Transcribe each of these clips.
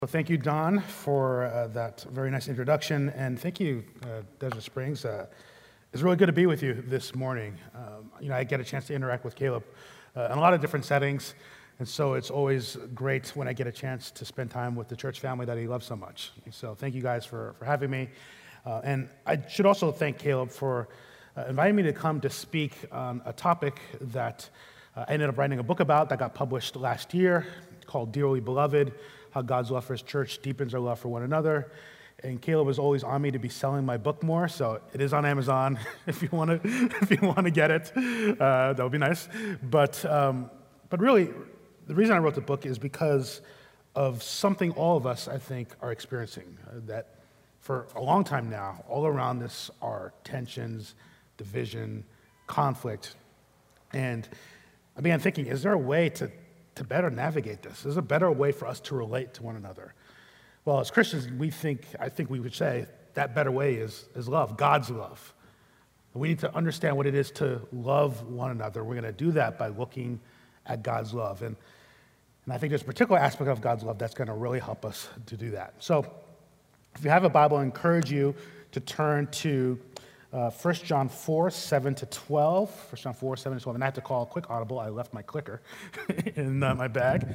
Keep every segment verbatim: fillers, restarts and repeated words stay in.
Well, thank you, Don, for uh, that very nice introduction, and thank you, uh, Desert Springs. Uh, it's really good to be with you this morning. Um, you know, I get a chance to interact with Caleb uh, in a lot of different settings, and so it's always great when I get a chance to spend time with the church family that he loves so much. So thank you guys for, for having me. Uh, and I should also thank Caleb for uh, inviting me to come to speak on a topic that uh, I ended up writing a book about that got published last year called Dearly Beloved: How God's Love for His Church Deepens Our Love for One Another. And Caleb was always on me to be selling my book more, so it is on Amazon if you want to if you want to get it. Uh, that would be nice. But um, but really, the reason I wrote the book is because of something all of us, I think, are experiencing. Uh, that for a long time now, all around us are tensions, division, conflict, and I began thinking: is there a way to to better navigate this? Is there a better way for us to relate to one another? Well, as Christians, we think, I think we would say that better way is, is love, God's love. We need to understand what it is to love one another. We're going to do that by looking at God's love. And, and I think there's a particular aspect of God's love that's going to really help us to do that. So if you have a Bible, I encourage you to turn to Uh, First John four, seven to twelve. First John four, seven to twelve. And I had to call a quick audible. I left my clicker in uh, my bag.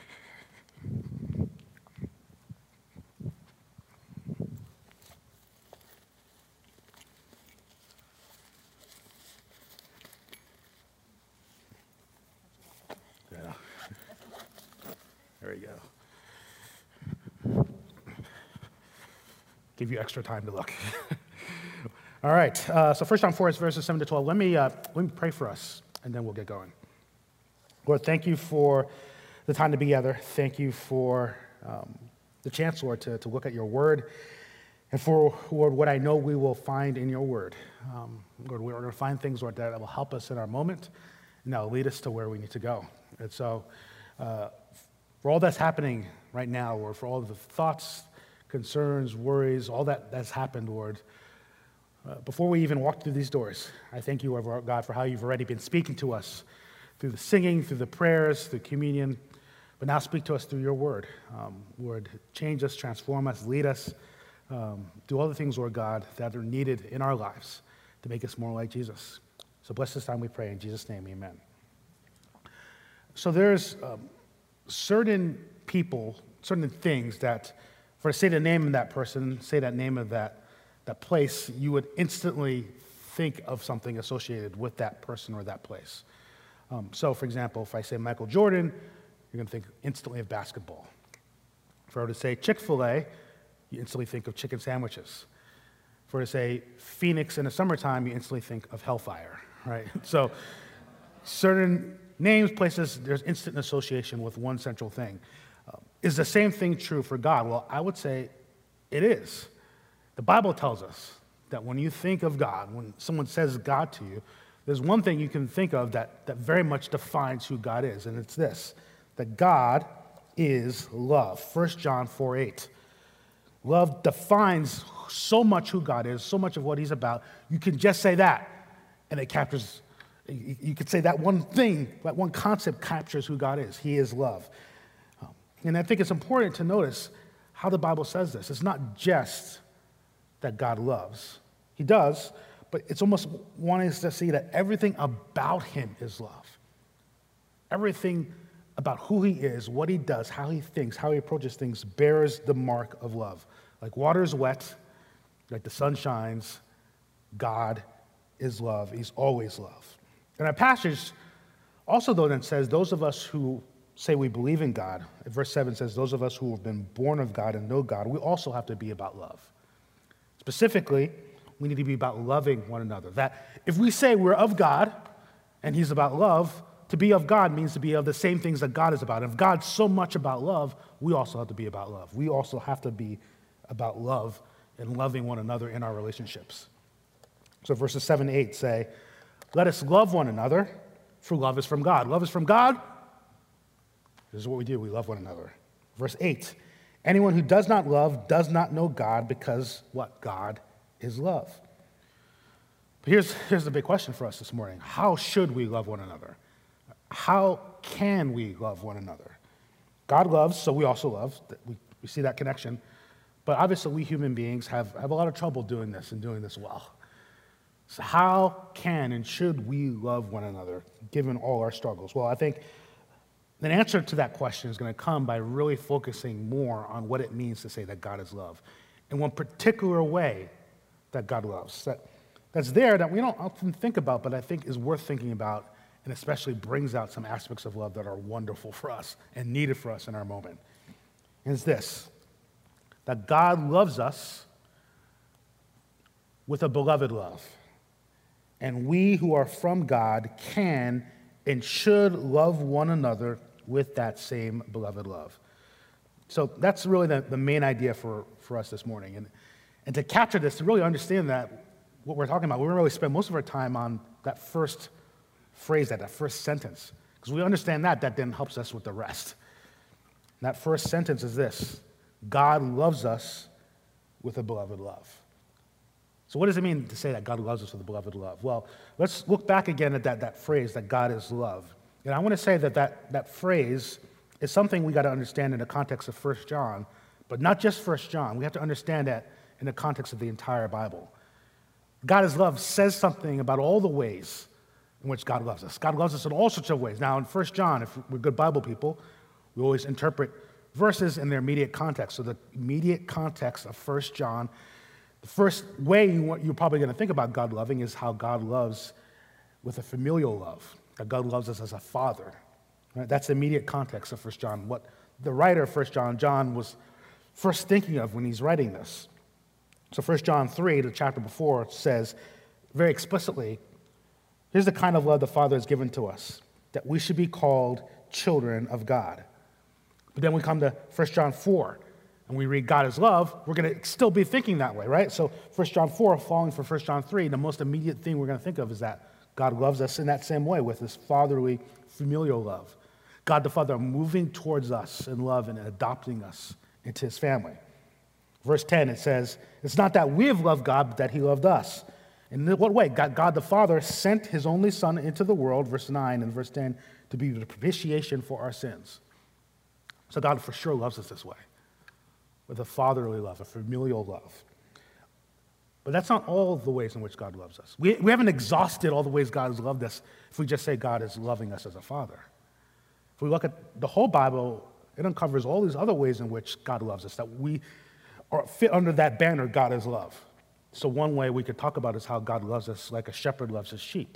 Yeah. There you go. Give you extra time to look. All right, uh, so First John four is verses seven to twelve. Let me, uh, let me pray for us, and then we'll get going. Lord, thank you for the time to be together. Thank you for um, the chance, Lord, to, to look at your word, and for, Lord, what I know we will find in your word. Um, Lord, we're going to find things, Lord, that will help us in our moment, and that will lead us to where we need to go. And so uh, for all that's happening right now, Lord, for all the thoughts, concerns, worries, all that that's happened, Lord, Uh, before we even walk through these doors, I thank you, Lord God, for how you've already been speaking to us through the singing, through the prayers, through communion, but now speak to us through your word. Um, Lord, change us, transform us, lead us, um, do all the things, Lord God, that are needed in our lives to make us more like Jesus. So bless this time, we pray. In Jesus' name, amen. So there's um, certain people, certain things that, for to say the name of that person, say that name of that that place, you would instantly think of something associated with that person or that place. Um, so, for example, if I say Michael Jordan, you're going to think instantly of basketball. If I were to say Chick-fil-A, you instantly think of chicken sandwiches. If I were to say Phoenix in the summertime, you instantly think of hellfire, right? So, certain names, places, there's instant association with one central thing. Uh, is the same thing true for God? Well, I would say it is. The Bible tells us that when you think of God, when someone says God to you, there's one thing you can think of that, that very much defines who God is, and it's this, that God is love. First John four, eight. Love defines so much who God is, so much of what he's about. You can just say that, and it captures, you could say that one thing, that one concept captures who God is. He is love. And I think it's important to notice how the Bible says this. It's not just that God loves. He does, but it's almost wanting us to see that everything about him is love. Everything about who he is, what he does, how he thinks, how he approaches things bears the mark of love. Like water is wet, like the sun shines, God is love. He's always love. And our passage also, though, then says those of us who say we believe in God, verse seven says those of us who have been born of God and know God, we also have to be about love. Specifically, we need to be about loving one another. That if we say we're of God and he's about love, to be of God means to be of the same things that God is about. If God's so much about love, we also have to be about love. We also have to be about love and loving one another in our relationships. So verses seven to eight say, let us love one another, for love is from God. Love is from God. This is what we do. We love one another. Verse eight, anyone who does not love does not know God, because what? God is love. But here's, here's the big question for us this morning. How should we love one another? How can we love one another? God loves, so we also love. We We see that connection. But obviously, we human beings have, have a lot of trouble doing this and doing this well. So how can and should we love one another, given all our struggles? Well, I think an answer to that question is going to come by really focusing more on what it means to say that God is love, in one particular way that God loves. That, that's there that we don't often think about, but I think is worth thinking about, and especially brings out some aspects of love that are wonderful for us and needed for us in our moment. And it's this, that God loves us with a beloved love. And we who are from God can and should love one another with that same beloved love. So that's really the, the main idea for, for us this morning. And, and to capture this, to really understand that, what we're talking about, we're going to really spend most of our time on that first phrase, that, that first sentence. Because we understand that, that then helps us with the rest. And that first sentence is this: God loves us with a beloved love. So what does it mean to say that God loves us with a beloved love? Well, let's look back again at that, that phrase, that God is love. And I want to say that that, that phrase is something we got to understand in the context of First John, but not just First John. We have to understand that in the context of the entire Bible. God is love says something about all the ways in which God loves us. God loves us in all sorts of ways. Now, in First John, if we're good Bible people, we always interpret verses in their immediate context. So the immediate context of First John, the first way you're probably going to think about God loving is how God loves with a familial love, that God loves us as a father. Right? That's the immediate context of First John. What the writer of First John, John, was first thinking of when he's writing this. So First John three, the chapter before, says very explicitly, here's the kind of love the Father has given to us, that we should be called children of God. But then we come to First John four, and we read God is love, we're going to still be thinking that way, right? So First John four, following from First John three, the most immediate thing we're going to think of is that God loves us in that same way, with this fatherly, familial love. God the Father moving towards us in love and adopting us into his family. Verse ten, it says, it's not that we have loved God, but that he loved us. In what way? God, God the Father sent his only Son into the world, verse nine and verse ten, to be the propitiation for our sins. So God for sure loves us this way, with a fatherly love, a familial love. But that's not all the ways in which God loves us. We, we haven't exhausted all the ways God has loved us if we just say God is loving us as a father. If we look at the whole Bible, it uncovers all these other ways in which God loves us, that we are fit under that banner, God is love. So one way we could talk about is how God loves us like a shepherd loves his sheep.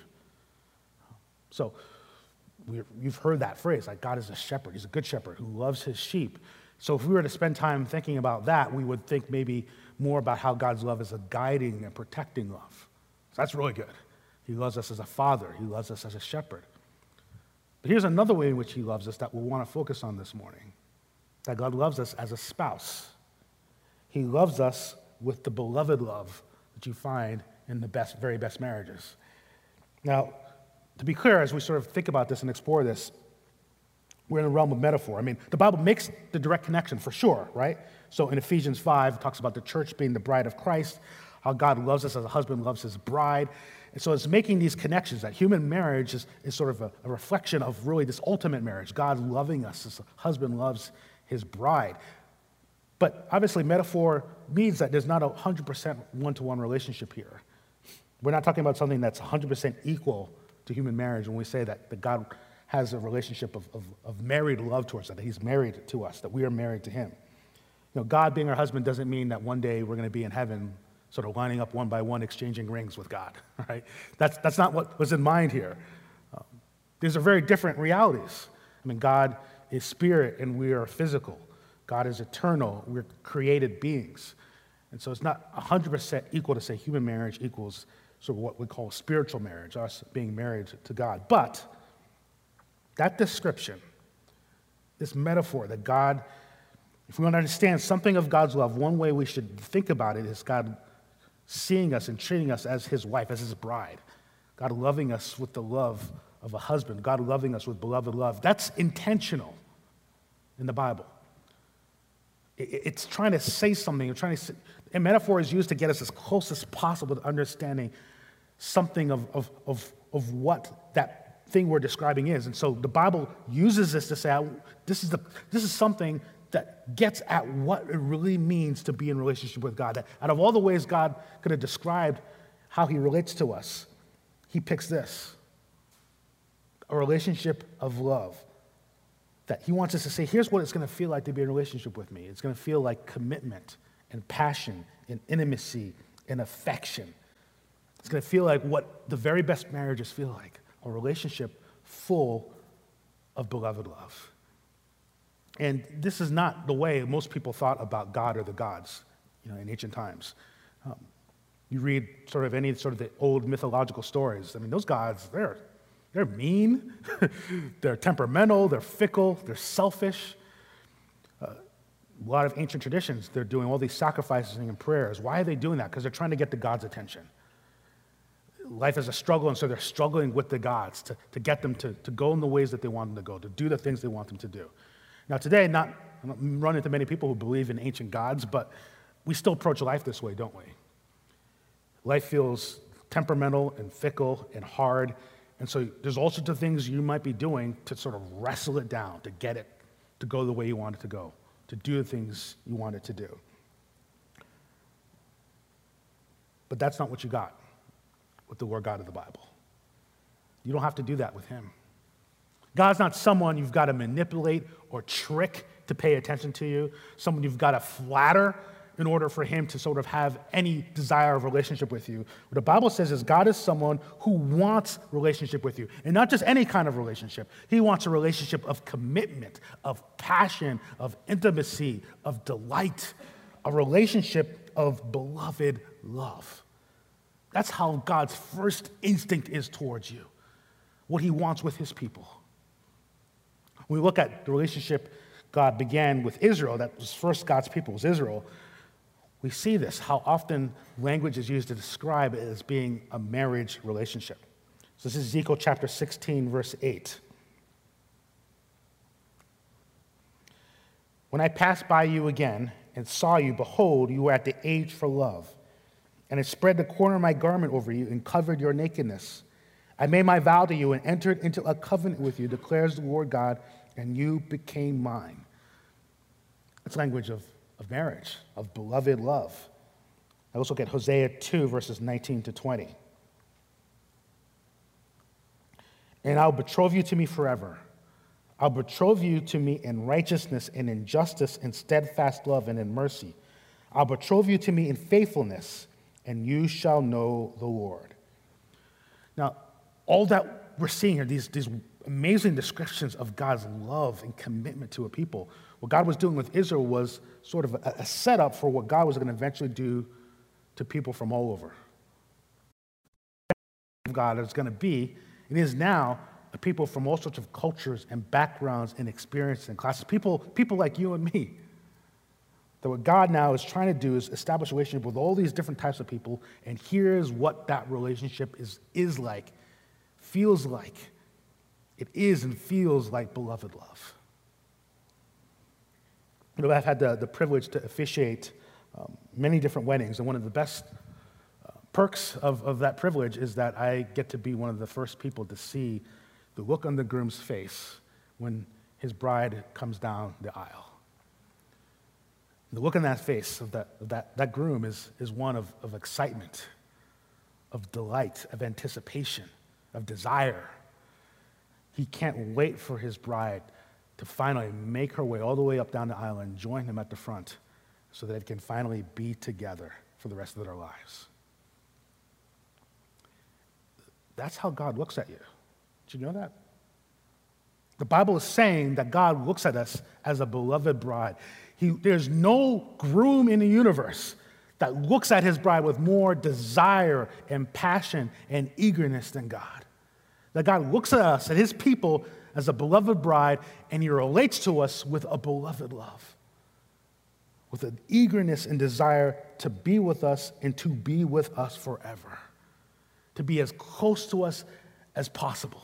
So we, you've heard that phrase, like God is a shepherd. He's a good shepherd who loves his sheep. So if we were to spend time thinking about that, we would think maybe more about how God's love is a guiding and protecting love. So that's really good. He loves us as a father. He loves us as a shepherd. But here's another way in which he loves us that we'll want to focus on this morning, that God loves us as a spouse. He loves us with the beloved love that you find in the best, very best marriages. Now, to be clear, as we sort of think about this and explore this, we're in the realm of metaphor. I mean, the Bible makes the direct connection for sure, right? So in Ephesians five, it talks about the church being the bride of Christ, how God loves us as a husband loves his bride. And so it's making these connections that human marriage is, is sort of a, a reflection of really this ultimate marriage, God loving us as a husband loves his bride. But obviously, metaphor means that there's not a one hundred percent one-to-one relationship here. We're not talking about something that's one hundred percent equal to human marriage when we say that, that God has a relationship of, of, of married love towards us, that he's married to us, that we are married to him. You know, God being our husband doesn't mean that one day we're going to be in heaven sort of lining up one by one, exchanging rings with God, right? That's, that's not what was in mind here. Um, these are very different realities. I mean, God is spirit and we are physical. God is eternal. We're created beings. And so it's not one hundred percent equal to say human marriage equals sort of what we call spiritual marriage, us being married to God. But that description, this metaphor that God, if we want to understand something of God's love, one way we should think about it is God seeing us and treating us as his wife, as his bride. God loving us with the love of a husband. God loving us with beloved love. That's intentional in the Bible. It's trying to say something. It's trying to say, and metaphor is used to get us as close as possible to understanding something of, of, of, of what that thing we're describing is. And so the Bible uses this to say, this is, the, this is something that gets at what it really means to be in relationship with God. That out of all the ways God could have described how he relates to us, he picks this, a relationship of love. That he wants us to say, here's what it's going to feel like to be in a relationship with me. It's going to feel like commitment and passion and intimacy and affection. It's going to feel like what the very best marriages feel like, a relationship full of beloved love. And this is not the way most people thought about God or the gods, you know, in ancient times. Um, you read sort of any sort of the old mythological stories. I mean, those gods, they're they're mean, they're temperamental, they're fickle, they're selfish. Uh, a lot of ancient traditions, they're doing all these sacrifices and prayers. Why are they doing that? Because they're trying to get the gods' attention. Life is a struggle, and so they're struggling with the gods to, to get them to, to go in the ways that they want them to go, to do the things they want them to do. Now today, not, I don't run into many people who believe in ancient gods, but we still approach life this way, don't we? Life feels temperamental and fickle and hard, and so there's all sorts of things you might be doing to sort of wrestle it down, to get it to go the way you want it to go, to do the things you want it to do. But that's not what you got with the Lord God of the Bible. You don't have to do that with him. God's not someone you've got to manipulate or trick to pay attention to you, someone you've got to flatter in order for him to sort of have any desire of relationship with you. What the Bible says is God is someone who wants relationship with you, and not just any kind of relationship. He wants a relationship of commitment, of passion, of intimacy, of delight, a relationship of beloved love. That's how God's first instinct is towards you, what he wants with his people. When we look at the relationship God began with Israel, that was first God's people, was Israel, we see this, how often language is used to describe it as being a marriage relationship. So this is Ezekiel chapter sixteen, verse eight. When I passed by you again and saw you, behold, you were at the age for love. And I spread the corner of my garment over you and covered your nakedness. I made my vow to you and entered into a covenant with you, declares the Lord God, and you became mine. It's language of, of marriage, of beloved love. I also get Hosea two, verses nineteen to twenty. And I'll betroth you to me forever. I'll betroth you to me in righteousness and in justice and steadfast love and in mercy. I'll betroth you to me in faithfulness, and you shall know the Lord. Now, all that we're seeing here, these, these amazing descriptions of God's love and commitment to a people, what God was doing with Israel was sort of a, a setup for what God was going to eventually do to people from all over. God is going to be, and is now, a people from all sorts of cultures and backgrounds and experiences and classes, people, people like you and me. That what God now is trying to do is establish a relationship with all these different types of people, and here's what that relationship is, is like, feels like. It is and feels like beloved love. You know, I've had the, the privilege to officiate um, many different weddings, and one of the best uh, perks of, of that privilege is that I get to be one of the first people to see the look on the groom's face when his bride comes down the aisle. The look on that face of that, of that, that groom is, is one of, of excitement, of delight, of anticipation, of desire. He can't wait for his bride to finally make her way all the way up down the aisle and join him at the front so that they can finally be together for the rest of their lives. That's how God looks at you. Did you know that? The Bible is saying that God looks at us as a beloved bride. He, there's no groom in the universe that looks at his bride with more desire and passion and eagerness than God. That God looks at us, at his people, as a beloved bride, and he relates to us with a beloved love, with an eagerness and desire to be with us and to be with us forever, to be as close to us as possible.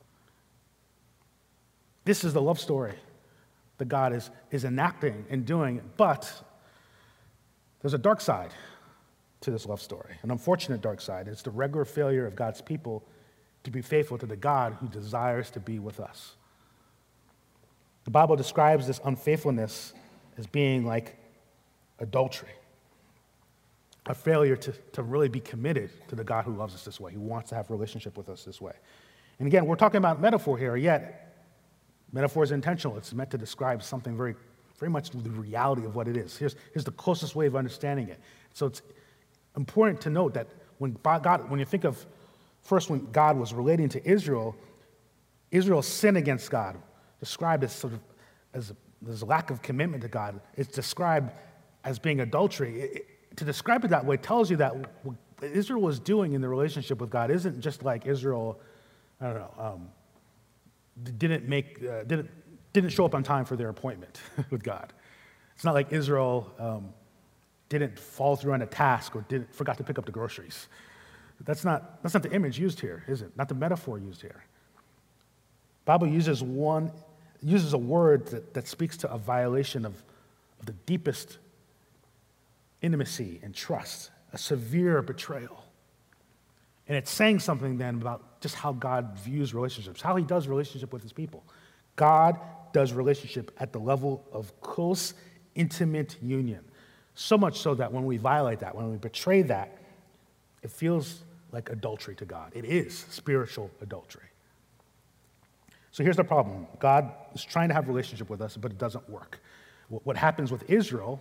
This is the love story that God is, is enacting and doing, but there's a dark side to this love story, an unfortunate dark side. It's the regular failure of God's people to be faithful to the God who desires to be with us. The Bible describes this unfaithfulness as being like adultery, a failure to, to really be committed to the God who loves us this way, who wants to have a relationship with us this way. And again, we're talking about metaphor here, yet metaphor is intentional. It's meant to describe something very, very much the reality of what it is. Here's, here's the closest way of understanding it. So it's important to note that when God, when you think of first when God was relating to Israel, Israel's sin against God, described as sort of as there's a lack of commitment to God, it's described as being adultery. It, it, to describe it that way tells you that what Israel was doing in the relationship with God isn't just like Israel, I don't know, um, didn't make, uh, didn't, didn't show up on time for their appointment with God. It's not like Israel um, didn't follow through on a task or didn't, forgot to pick up the groceries. That's not, that's not the image used here, is it? Not the metaphor used here. The Bible uses one, uses a word that, that speaks to a violation of, of the deepest intimacy and trust, a severe betrayal. And it's saying something then about just how God views relationships, how he does relationship with his people. God does relationship at the level of close, intimate union. So much so that when we violate that, when we betray that, it feels like adultery to God. It is spiritual adultery. So here's the problem. God is trying to have a relationship with us, but it doesn't work. What happens with Israel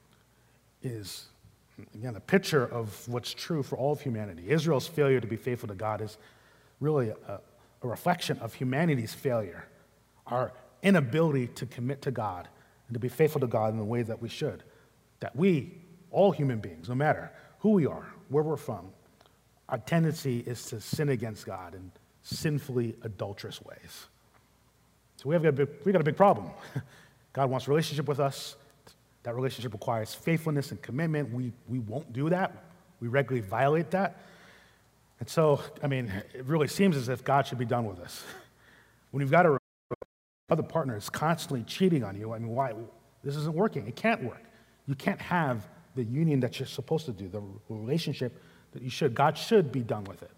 is, again, a picture of what's true for all of humanity. Israel's failure to be faithful to God is really a, a reflection of humanity's failure, our inability to commit to God and to be faithful to God in the way that we should. That we, all human beings, no matter who we are, where we're from, our tendency is to sin against God in sinfully adulterous ways. So we have got a big, we got a big problem. God wants a relationship with us. That relationship requires faithfulness and commitment. We, we won't do that. We regularly violate that. And so, I mean, it really seems as if God should be done with us. When you've got a other partner is constantly cheating on you, I mean, why? This isn't working. It can't work. You can't have the union that you're supposed to do, the relationship that you should. God should be done with it.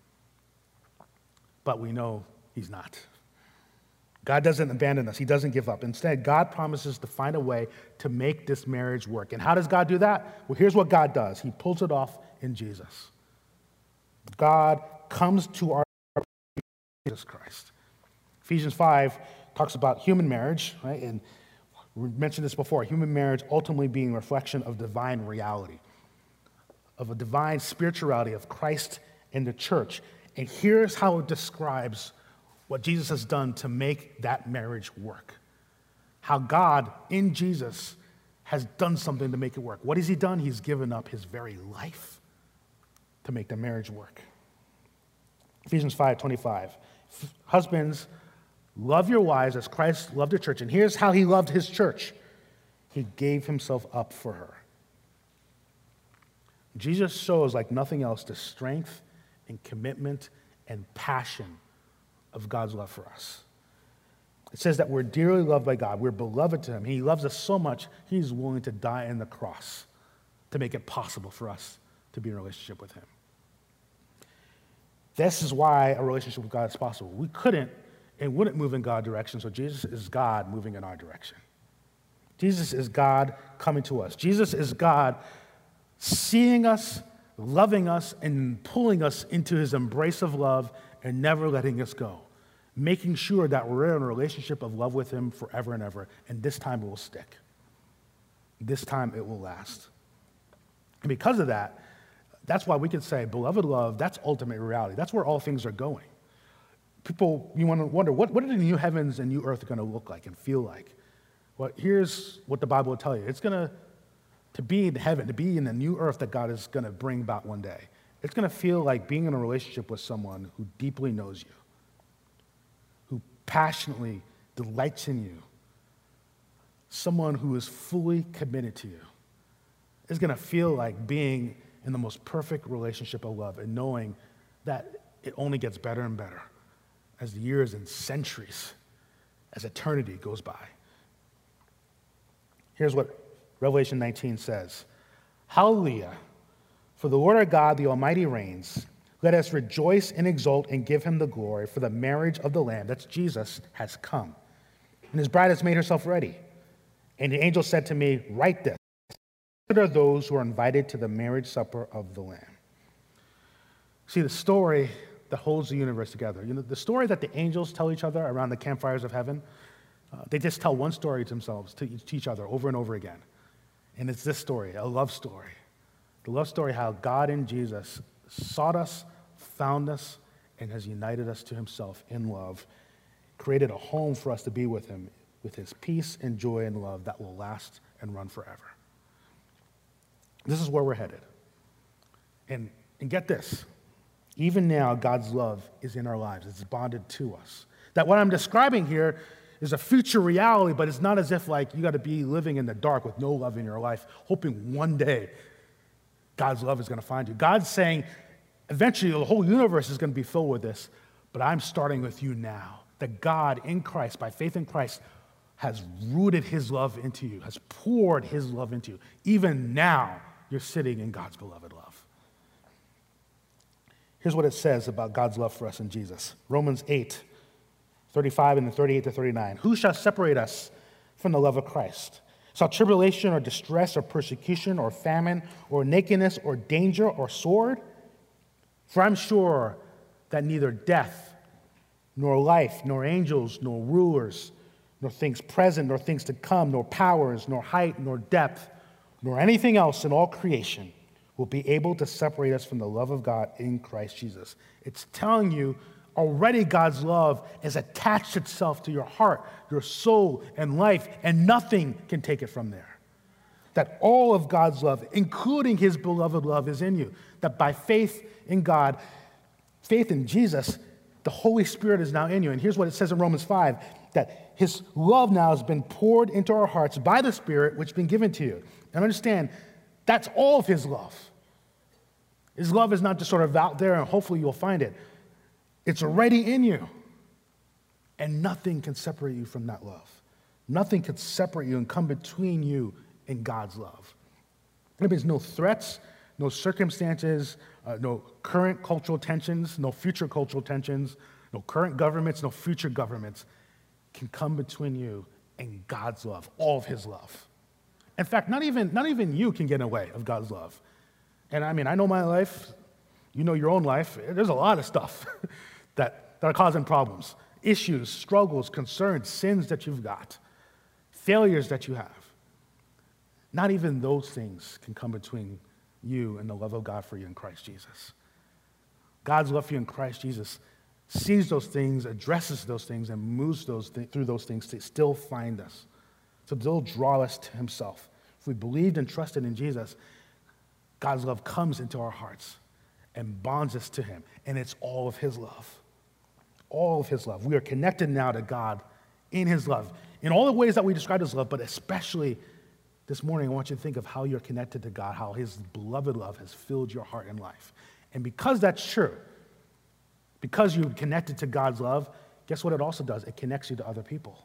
But we know he's not. God doesn't abandon us. He doesn't give up. Instead, God promises to find a way to make this marriage work. And how does God do that? Well, here's what God does. He pulls it off in Jesus. God comes to our Jesus Christ. Ephesians five talks about human marriage, right? And we mentioned this before. Human marriage ultimately being a reflection of divine reality, of a divine spirituality of Christ and the church. And here's how it describes what Jesus has done to make that marriage work. How God, in Jesus, has done something to make it work. What has he done? He's given up his very life to make the marriage work. Ephesians five twenty-five. Husbands, love your wives as Christ loved the church. And here's how he loved his church. He gave himself up for her. Jesus shows, like nothing else, the strength and commitment and passion of God's love for us. It says that we're dearly loved by God. We're beloved to him. He loves us so much, he's willing to die on the cross to make it possible for us to be in a relationship with him. This is why a relationship with God is possible. We couldn't and wouldn't move in God's direction, so Jesus is God moving in our direction. Jesus is God coming to us. Jesus is God seeing us, loving us, and pulling us into his embrace of love and never letting us go, making sure that we're in a relationship of love with him forever and ever, and this time it will stick. This time it will last. And because of that, that's why we can say, beloved love, that's ultimate reality. That's where all things are going. People, you want to wonder, what, what are the new heavens and new earth going to look like and feel like? Well, here's what the Bible will tell you. It's going to, to be in heaven, to be in the new earth that God is going to bring about one day, it's going to feel like being in a relationship with someone who deeply knows you, who passionately delights in you, someone who is fully committed to you. It's going to feel like being in the most perfect relationship of love and knowing that it only gets better and better as the years and centuries, as eternity goes by. Here's what Revelation nineteen says. Hallelujah. For the Lord our God, the Almighty, reigns. Let us rejoice and exult and give him the glory, for the marriage of the Lamb, that's Jesus, has come. And his bride has made herself ready. And the angel said to me, write this. Blessed are those who are invited to the marriage supper of the Lamb. See, the story that holds the universe together, you know, the story that the angels tell each other around the campfires of heaven, uh, they just tell one story to themselves, to each other, over and over again. And it's this story, a love story. The love story, how God in Jesus sought us, found us, and has united us to himself in love, created a home for us to be with him, with his peace and joy and love that will last and run forever. This is where we're headed. And, and get this, even now, God's love is in our lives. It's bonded to us. That what I'm describing here is a future reality, but it's not as if like you got to be living in the dark with no love in your life, hoping one day God's love is going to find you. God's saying, eventually the whole universe is going to be filled with this, but I'm starting with you now. That God in Christ, by faith in Christ, has rooted his love into you, has poured his love into you. Even now, you're sitting in God's beloved love. Here's what it says about God's love for us in Jesus. Romans eight, thirty-five and thirty-eight to thirty-nine. Who shall separate us from the love of Christ? Shall tribulation or distress or persecution or famine or nakedness or danger or sword? For I'm sure that neither death, nor life, nor angels, nor rulers, nor things present, nor things to come, nor powers, nor height, nor depth, nor anything else in all creation will be able to separate us from the love of God in Christ Jesus. It's telling you already God's love has attached itself to your heart, your soul, and life, and nothing can take it from there. That all of God's love, including his beloved love, is in you. That by faith in God, faith in Jesus, the Holy Spirit is now in you. And here's what it says in Romans five, that his love now has been poured into our hearts by the Spirit, which has been given to you. And understand, that's all of his love. His love is not just sort of out there and hopefully you'll find it. It's already in you. And nothing can separate you from that love. Nothing can separate you and come between you and God's love. There means no threats, no circumstances, uh, no current cultural tensions, no future cultural tensions, no current governments, no future governments can come between you and God's love, all of his love. In fact, not even, not even you can get in the way of God's love. And I mean, I know my life, you know your own life, there's a lot of stuff that, that are causing problems, issues, struggles, concerns, sins that you've got, failures that you have. Not even those things can come between you and the love of God for you in Christ Jesus. God's love for you in Christ Jesus sees those things, addresses those things, and moves those th- through those things to still find us, to still draw us to himself. If we believed and trusted in Jesus, God's love comes into our hearts and bonds us to him, and it's all of his love. All of his love. We are connected now to God in his love, in all the ways that we described his love, but especially this morning, I want you to think of how you're connected to God, how his beloved love has filled your heart and life. And because that's true, because you're connected to God's love, guess what it also does? It connects you to other people.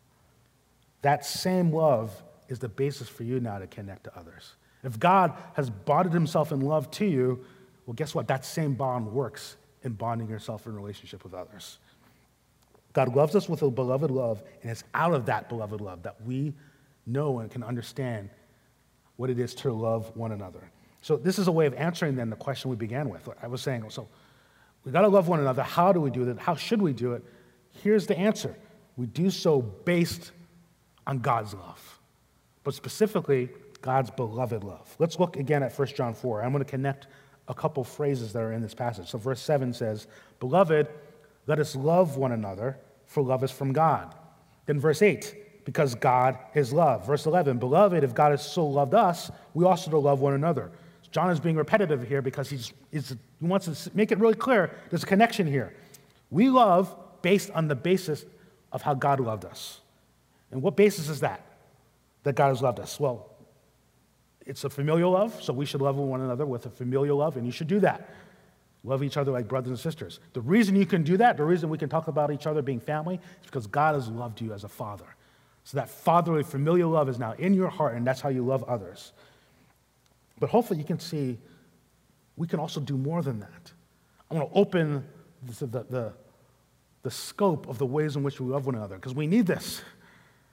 That same love is the basis for you now to connect to others. If God has bonded himself in love to you, well, guess what? That same bond works in bonding yourself in relationship with others. God loves us with a beloved love, and it's out of that beloved love that we know and can understand what it is to love one another. So this is a way of answering then the question we began with. I was saying, so we got to love one another. How do we do that? How should we do it? Here's the answer. We do so based on God's love, but specifically God's beloved love. Let's look again at First John four. I'm going to connect a couple phrases that are in this passage. So verse seven says, "Beloved, let us love one another, for love is from God." Then verse eight, "Because God is love." Verse eleven, "Beloved, if God has so loved us, we also to love one another." John is being repetitive here because he's, he's, he wants to make it really clear there's a connection here. We love based on the basis of how God loved us. And what basis is that, that God has loved us? Well, it's a familial love, so we should love one another with a familial love, and you should do that. Love each other like brothers and sisters. The reason you can do that, the reason we can talk about each other being family, is because God has loved you as a father. So that fatherly, familial love is now in your heart, and that's how you love others. But hopefully you can see we can also do more than that. I want to open the, the, the, the scope of the ways in which we love one another, because we need this.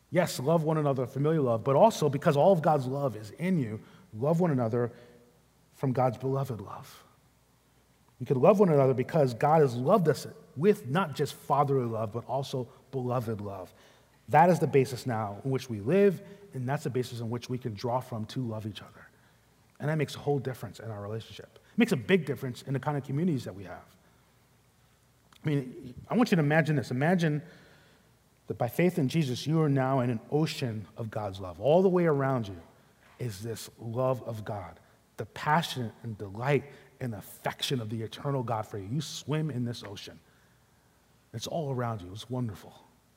Yes, love one another, familial love, but also because all of God's love is in you, love one another from God's beloved love. We could love one another because God has loved us with not just fatherly love, but also beloved love. That is the basis now in which we live, and that's the basis in which we can draw from to love each other. And that makes a whole difference in our relationship. It makes a big difference in the kind of communities that we have. I mean, I want you to imagine this. Imagine that by faith in Jesus, you are now in an ocean of God's love. All the way around you is this love of God, the passion and delight and affection of the eternal God for you. You swim in this ocean. It's all around you. It's wonderful.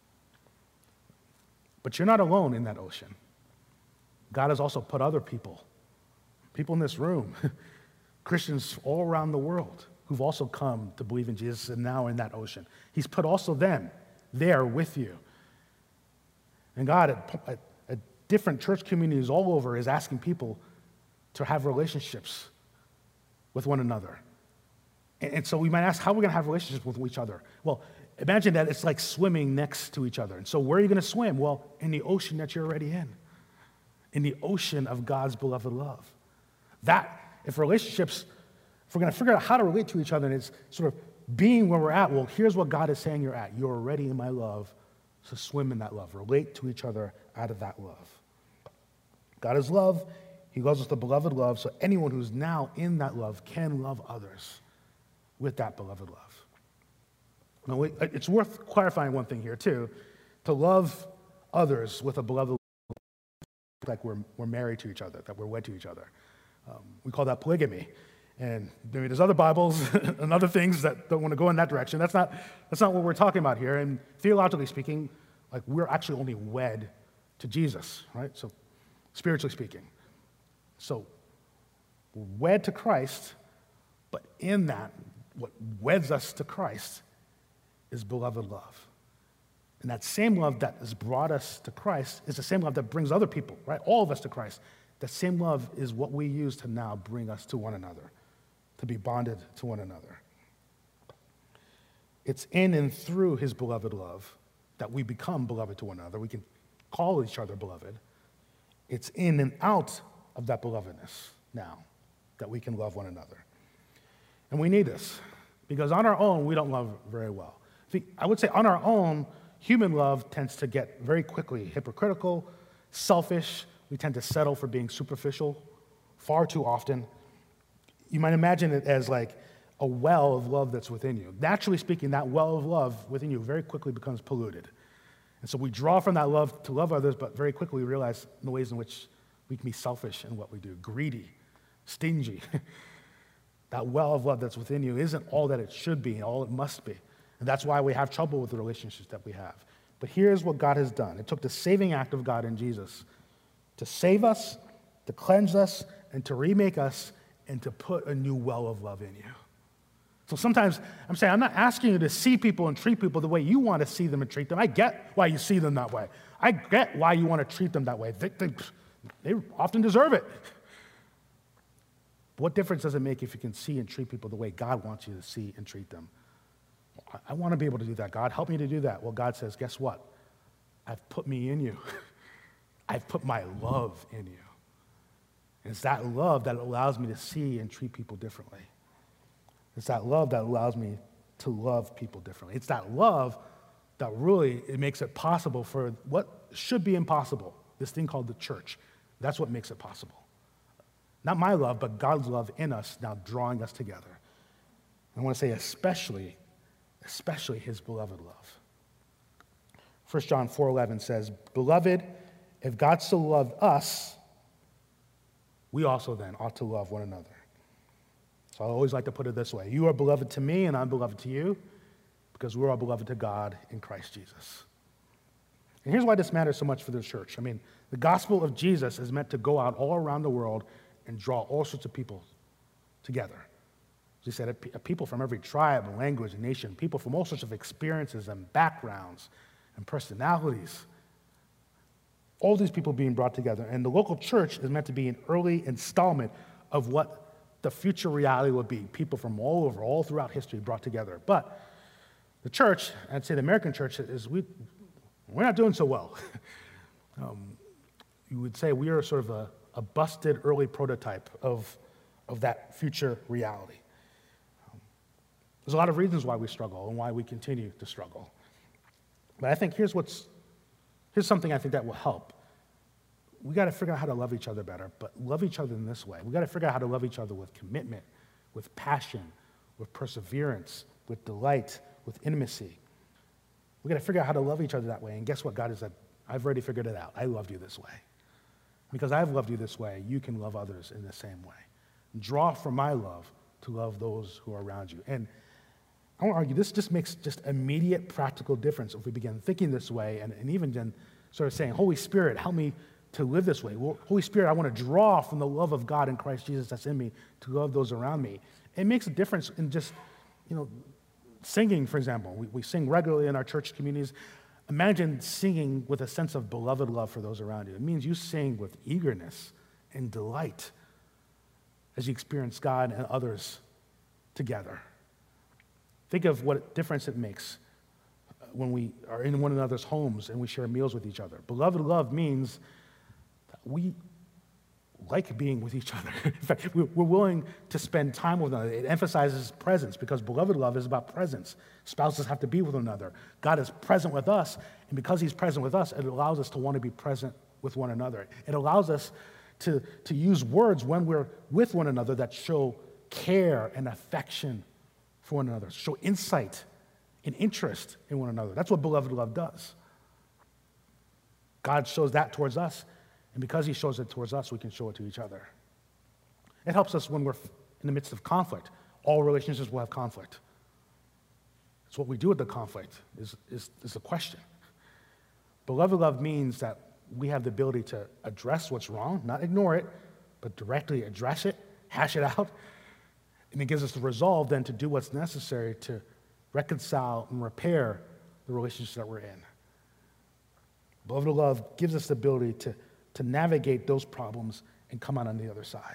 But you're not alone in that ocean. God has also put other people, people in this room, Christians all around the world who've also come to believe in Jesus and now in that ocean. He's put also them there with you. And God, at, at, at different church communities all over, is asking people to have relationships with one another. And, and so we might ask, how are we going to have relationships with each other? Well, imagine that it's like swimming next to each other. And so where are you going to swim? Well, in the ocean that you're already in, in the ocean of God's beloved love. That, if relationships, if we're going to figure out how to relate to each other, and it's sort of being where we're at, well, here's what God is saying you're at. You're already in my love, so swim in that love. Relate to each other out of that love. God is love. He loves us the beloved love, so anyone who's now in that love can love others with that beloved love. Now, we, it's worth clarifying one thing here, too. To love others with a beloved love, like we're, we're married to each other, that we're wed to each other. Um, we call that polygamy. And I mean, there's other Bibles and other things that don't want to go in that direction. That's not, that's not what we're talking about here. And theologically speaking, like we're actually only wed to Jesus, right? So spiritually speaking. So we're wed to Christ, but in that, what weds us to Christ is beloved love. And that same love that has brought us to Christ is the same love that brings other people, right? All of us to Christ. That same love is what we use to now bring us to one another, to be bonded to one another. It's in and through his beloved love that we become beloved to one another. We can call each other beloved. It's in and out of that belovedness now that we can love one another. And we need this because on our own, we don't love very well. I would say on our own, human love tends to get very quickly hypocritical, selfish. We tend to settle for being superficial far too often. You might imagine it as like a well of love that's within you. Naturally speaking, that well of love within you very quickly becomes polluted. And so we draw from that love to love others, but very quickly we realize the ways in which we can be selfish in what we do, greedy, stingy. That well of love that's within you isn't all that it should be and all it must be. And that's why we have trouble with the relationships that we have. But here's what God has done. It took the saving act of God in Jesus to save us, to cleanse us, and to remake us, and to put a new well of love in you. So sometimes I'm saying, I'm not asking you to see people and treat people the way you want to see them and treat them. I get why you see them that way. I get why you want to treat them that way. They, they, they often deserve it. But what difference does it make if you can see and treat people the way God wants you to see and treat them? I, I want to be able to do that. God, help me to do that. Well, God says, guess what? I've put me in you. I've put my love in you. And it's that love that allows me to see and treat people differently. It's that love that allows me to love people differently. It's that love that really it makes it possible for what should be impossible, this thing called the church. That's what makes it possible. Not my love, but God's love in us now drawing us together. I want to say especially, especially his beloved love. First John four eleven says, "Beloved, if God so loved us, we also then ought to love one another." So I always like to put it this way. You are beloved to me, and I'm beloved to you, because we're all beloved to God in Christ Jesus. And here's why this matters so much for the church. I mean, the gospel of Jesus is meant to go out all around the world and draw all sorts of people together. As he said, people from every tribe and language and nation, people from all sorts of experiences and backgrounds and personalities. All these people being brought together. And the local church is meant to be an early installment of what the future reality will be. People from all over, all throughout history brought together. But the church, I'd say the American church, is we, we're not doing so well. Um, you would say we are sort of a, a busted early prototype of, of that future reality. Um, there's a lot of reasons why we struggle and why we continue to struggle. But I think here's what's, here's something I think that will help. We got to figure out how to love each other better, but love each other in this way. We got to figure out how to love each other with commitment, with passion, with perseverance, with delight, with intimacy. We got to figure out how to love each other that way. And guess what? God has said, I've already figured it out. I loved you this way. Because I've loved you this way, you can love others in the same way. Draw from my love to love those who are around you. And I want to argue this just makes just immediate practical difference if we begin thinking this way and, and even then sort of saying, Holy Spirit, help me to live this way. Well, Holy Spirit, I want to draw from the love of God in Christ Jesus that's in me to love those around me. It makes a difference in just, you know, singing, for example. We, we sing regularly in our church communities. Imagine singing with a sense of beloved love for those around you. It means you sing with eagerness and delight as you experience God and others together. Think of what difference it makes when we are in one another's homes and we share meals with each other. Beloved love means that we like being with each other. In fact, we're willing to spend time with one another. It emphasizes presence because beloved love is about presence. Spouses have to be with one another. God is present with us, and because he's present with us, it allows us to want to be present with one another. It allows us to, to use words when we're with one another that show care and affection for one another, show insight and interest in one another. That's what beloved love does. God shows that towards us, and because he shows it towards us, we can show it to each other. It helps us when we're in the midst of conflict. All relationships will have conflict. It's what we do with the conflict is, is, is the question. Beloved love means that we have the ability to address what's wrong, not ignore it, but directly address it, hash it out, and it gives us the resolve then to do what's necessary to reconcile and repair the relationships that we're in. Beloved love gives us the ability to to navigate those problems and come out on the other side.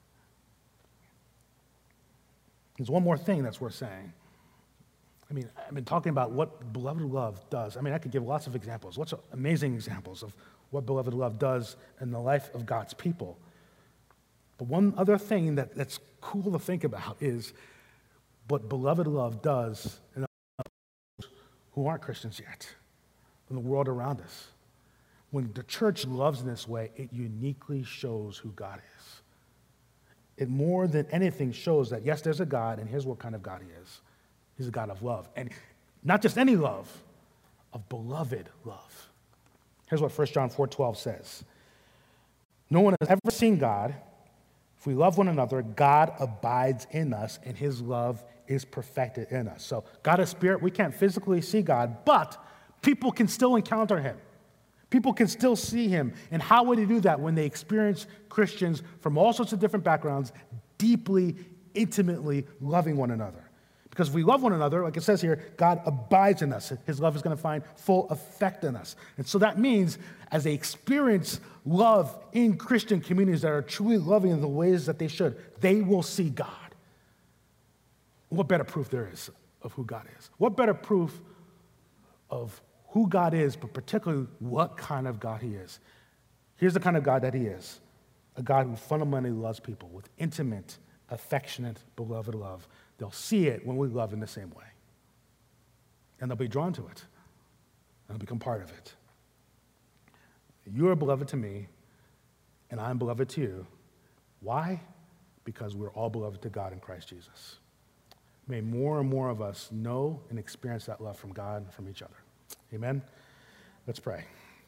There's one more thing that's worth saying. I mean, I've been talking about what beloved love does. I mean, I could give lots of examples, lots of amazing examples of what beloved love does in the life of God's people. But one other thing that, that's cool to think about is what beloved love does in those who aren't Christians yet, in the world around us. When the church loves in this way, it uniquely shows who God is. It more than anything shows that, yes, there's a God, and here's what kind of God he is. He's a God of love. And not just any love, of beloved love. Here's what First John four twelve says. No one has ever seen God. If we love one another, God abides in us, and his love is perfected in us. So God is spirit. We can't physically see God, but people can still encounter him. People can still see him. And how would he do that when they experience Christians from all sorts of different backgrounds deeply, intimately loving one another? Because if we love one another, like it says here, God abides in us. His love is going to find full effect in us. And so that means as they experience love in Christian communities that are truly loving in the ways that they should, they will see God. What better proof there is of who God is? What better proof of who God is, but particularly what kind of God he is? Here's the kind of God that he is. A God who fundamentally loves people with intimate, affectionate, beloved love. They'll see it when we love in the same way. And they'll be drawn to it. And they'll become part of it. You are beloved to me, and I'm beloved to you. Why? Because we're all beloved to God in Christ Jesus. May more and more of us know and experience that love from God and from each other. Amen? Let's pray.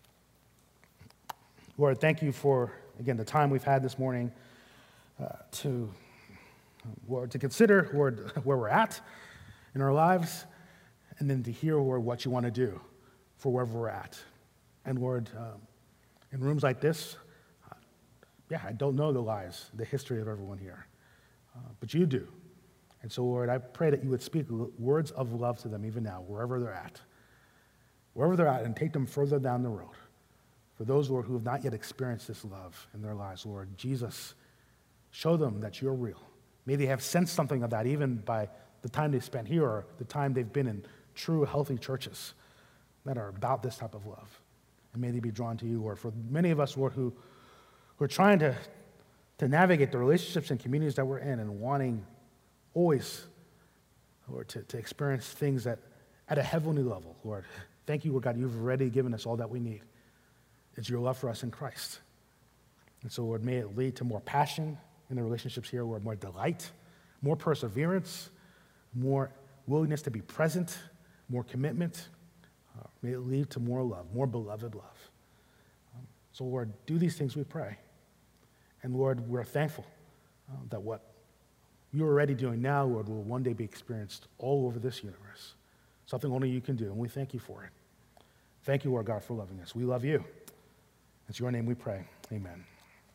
Lord, thank you for, again, the time we've had this morning uh, to, Lord, to consider, Lord, where we're at in our lives, and then to hear, Lord, what you want to do for wherever we're at. And, Lord, um, in rooms like this, uh, yeah, I don't know the lives, the history of everyone here, uh, but you do. And so, Lord, I pray that you would speak words of love to them even now, wherever they're at. Wherever they're at, and take them further down the road. For those, Lord, who have not yet experienced this love in their lives, Lord, Jesus, show them that you're real. May they have sensed something of that even by the time they've spent here or the time they've been in true, healthy churches that are about this type of love. and may they be drawn to you, Lord. For many of us, Lord, who, who are trying to, to navigate the relationships and communities that we're in and wanting always, Lord, to, to experience things that at a heavenly level, Lord. Thank you, Lord God, you've already given us all that we need. It's your love for us in Christ. And so, Lord, may it lead to more passion in the relationships here, Lord, more delight, more perseverance, more willingness to be present, more commitment. Uh, may it lead to more love, more beloved love. Um, so, Lord, do these things, we pray. And, Lord, we're thankful uh, that what you're already doing now, Lord, will one day be experienced all over this universe. Something only you can do, and we thank you for it. Thank you, Lord God, for loving us. We love you. It's your name we pray. Amen.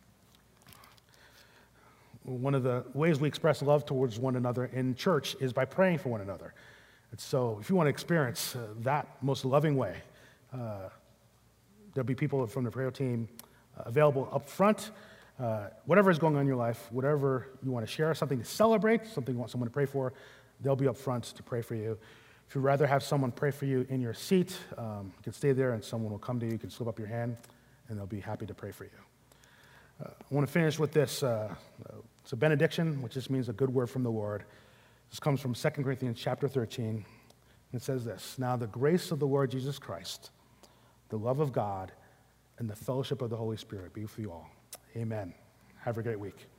One of the ways we express love towards one another in church is by praying for one another. And so if you want to experience uh, that most loving way, uh, there'll be people from the prayer team uh, available up front. Uh, whatever is going on in your life, whatever you want to share, something to celebrate, something you want someone to pray for, they'll be up front to pray for you. If you'd rather have someone pray for you in your seat, um, you can stay there and someone will come to you. You can slip up your hand and they'll be happy to pray for you. Uh, I want to finish with this. Uh, it's a benediction, which just means a good word from the Lord. This comes from Second Corinthians chapter thirteen. It says this: "Now the grace of the Lord Jesus Christ, the love of God, and the fellowship of the Holy Spirit be with you all. Amen." Have a great week.